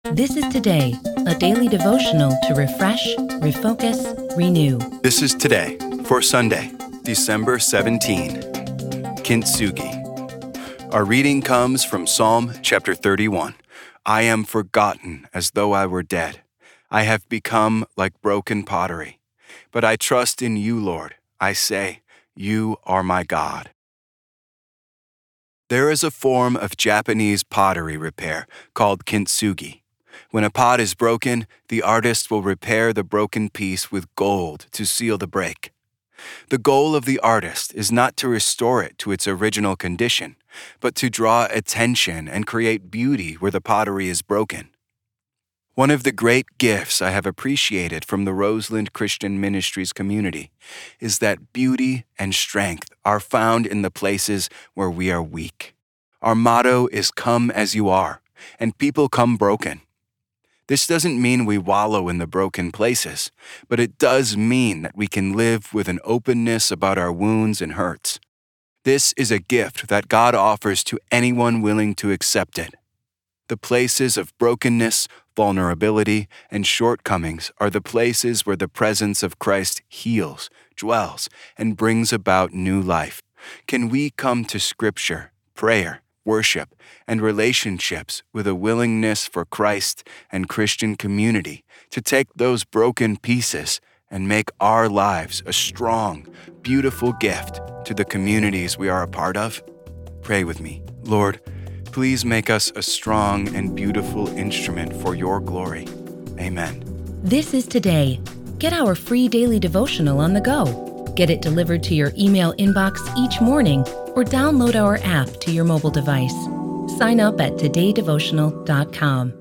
This is Today, a daily devotional to refresh, refocus, renew. This is Today for Sunday, December 17. Kintsugi. Our reading comes from Psalm chapter 31. I am forgotten as though I were dead. I have become like broken pottery. But I trust in you, Lord. I say, you are my God. There is a form of Japanese pottery repair called kintsugi. When a pot is broken, the artist will repair the broken piece with gold to seal the break. The goal of the artist is not to restore it to its original condition, but to draw attention and create beauty where the pottery is broken. One of the great gifts I have appreciated from the Roseland Christian Ministries community is that beauty and strength are found in the places where we are weak. Our motto is "Come as you are," and people come broken. This doesn't mean we wallow in the broken places, but it does mean that we can live with an openness about our wounds and hurts. This is a gift that God offers to anyone willing to accept it. The places of brokenness, vulnerability, and shortcomings are the places where the presence of Christ heals, dwells, and brings about new life. Can we come to Scripture, prayer, worship, and relationships with a willingness for Christ and Christian community to take those broken pieces and make our lives a strong, beautiful gift to the communities we are a part of? Pray with me. Lord, please make us a strong and beautiful instrument for your glory. Amen. This is Today. Get our free daily devotional on the go. Get it delivered to your email inbox each morning or download our app to your mobile device. Sign up at todaydevotional.com.